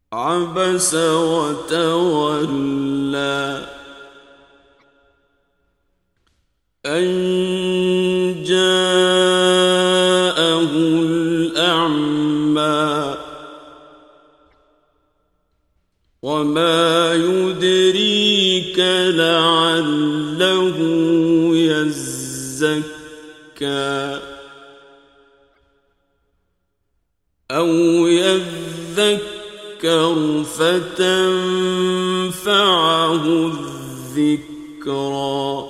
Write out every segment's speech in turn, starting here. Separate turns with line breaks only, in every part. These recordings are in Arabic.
عبس وتولى أن جاءه الأعمى وما يدريك لعله يزكى أو يذكر فتنفعه الذكرى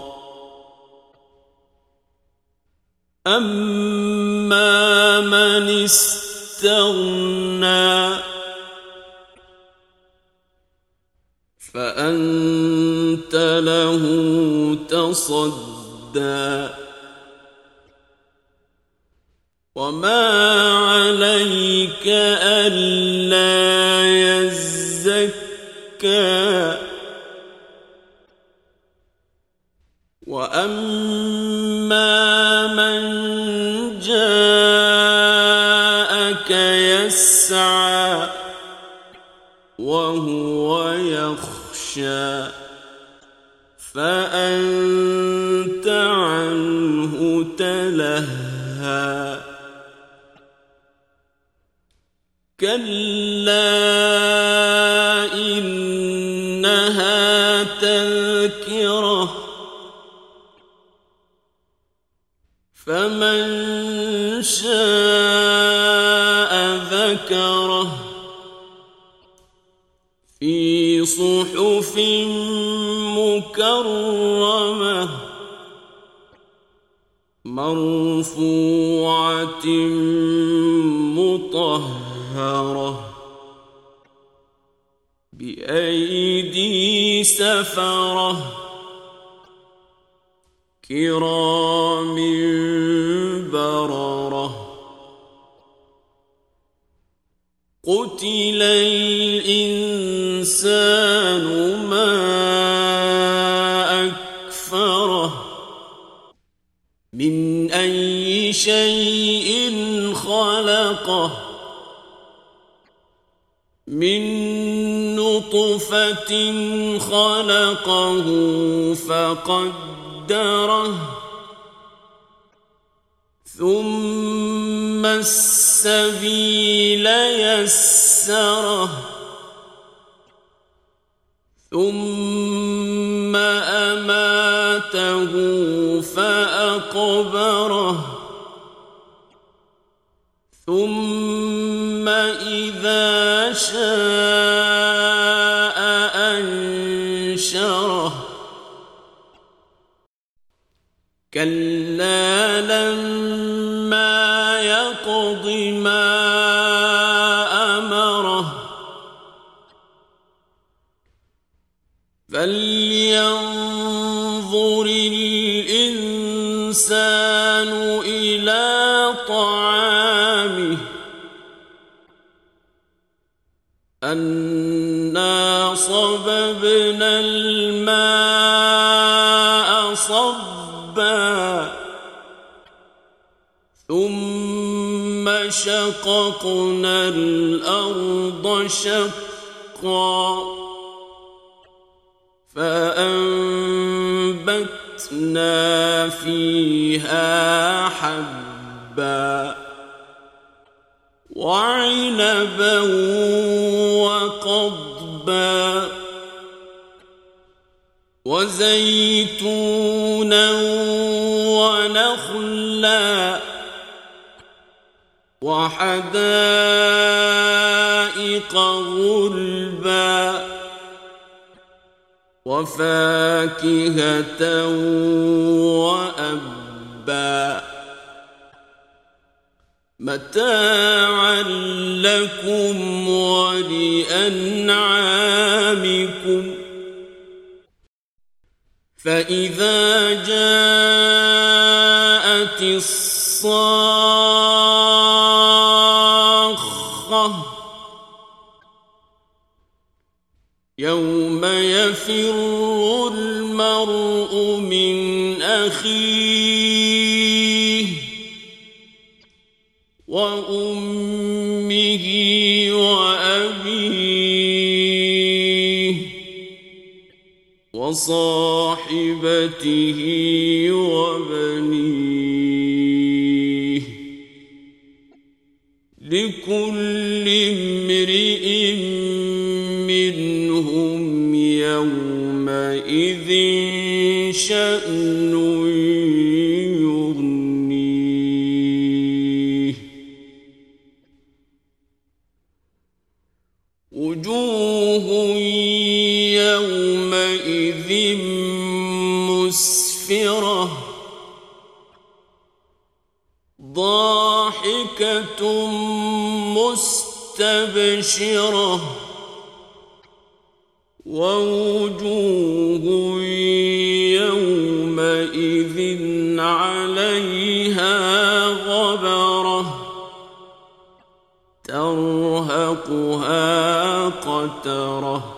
أما من استغنى فأنت له تصدى وما عليك ألا يزكى وأما من جاءك يسعى وهو يخشى فأنت عنه تلهى كلا إنها تذكرة فمن شاء ذكره في صحف مكرمة مرفوعة مطهرة بأيدي سفرة كرام بررة قتل الإنسان ما أكفره من أي شيء خلقه من نطفة خلقه فقدره ثم السبيل يسره ثم أماته فأقبره ثم إذا شاء أنشره كلا لما يقض ما أمره فلينظر الإنسان إلى طعامه أنا صببنا الماء صبا ثم شققنا الأرض شقا فأنبتنا فيها حبا وعنبا وقضبا وزيتونا ونخلا وحدائق غلبا وفاكهة وأبا متاعا لكم ولأنعامكم فإذا جاءت الصاخة يوم يفر المرء من أخيه وأمه وأبيه وصاحبته وبنيه لكل امرئ منهم يومئذ شأن يغنيه وجوه يومئذ مسفرة ضاحكة مستبشرة ووجوه يومئذ عليها غبرة ترهقها قترة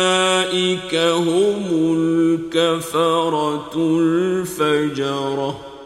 أولئك هم الكفرة الفجرة